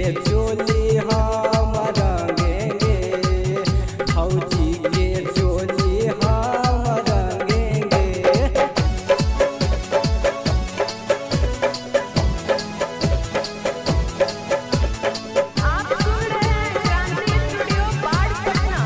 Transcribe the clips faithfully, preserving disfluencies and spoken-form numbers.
के चोली हम रंगेंगे, भौजी के चोली हम रंगेंगे। आप सुन रहे हैं क्रांति स्टूडियो बाढ़ पटना।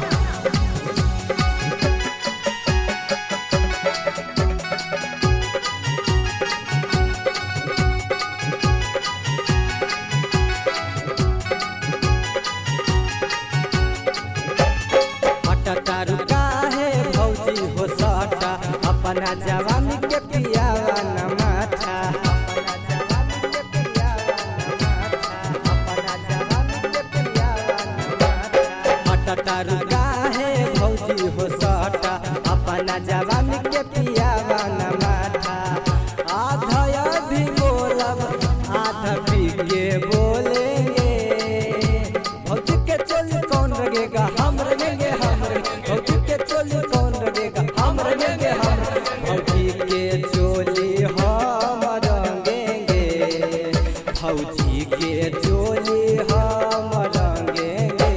तारू काहे भौजी हो सटा, अपना जवानी के पियावा न माथा, अपना जवानी के पियावा न माथा, अपना जवानी के पियावा न माथा। हट तारू काहे भौजी हो सटा, अपना जवानी के पियावा न माथा। आधा अभी बोलब आधा पी के बोलेंगे, भौजी के चोली कौन रंगेगा, हम रंगेंगे हम भौजी के चोली कौन रंगेगा, हम रंगेंगे हम भौजी के चोली हम रंगेंगे, भौजी के चोली हम रंगेंगे।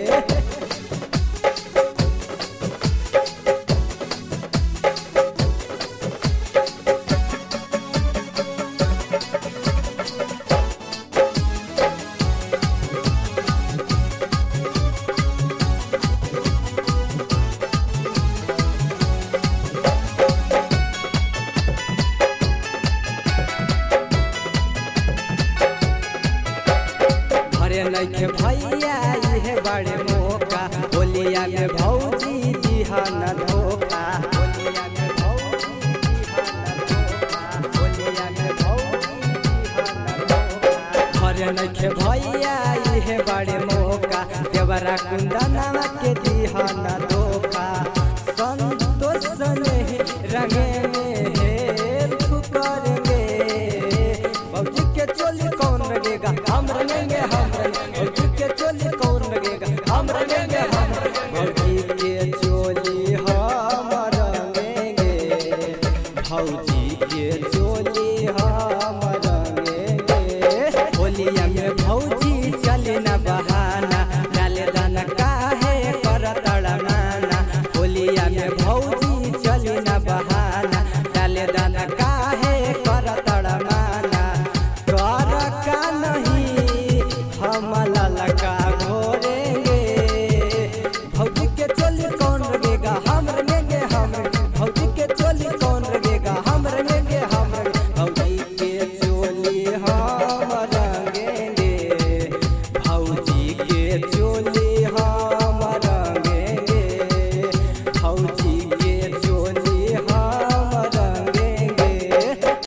नइखे भैया इहे बड़े मौका, होलिया में भौजी दिहा न धोखा, होलिया में भौजी दिहा न धोखा, होलिया में भौजी दिहा न धोखा। घरे नइखे भैया इहे बड़े मौका, देवरा कुंदनवा के दिहा न धोखा। संतोष नहीं रंगे में हेल्प करेंगे, भौजी के चोली कौन रंगेगा, हम रंगेंगे हम भौजी के चोली कौन रंगेगा, हम रंगेंगे हम भौजी के चोली हम रंगेंगे, भौजी के चोली हम रंगेंगे। होलिया में भौजी चले न बहाना, डाले दाना काहे कर तड़माना, होलिया में भौजी चले न बहाना, डाले दाना काहे कर तड़माना। कर का नहीं हम ललक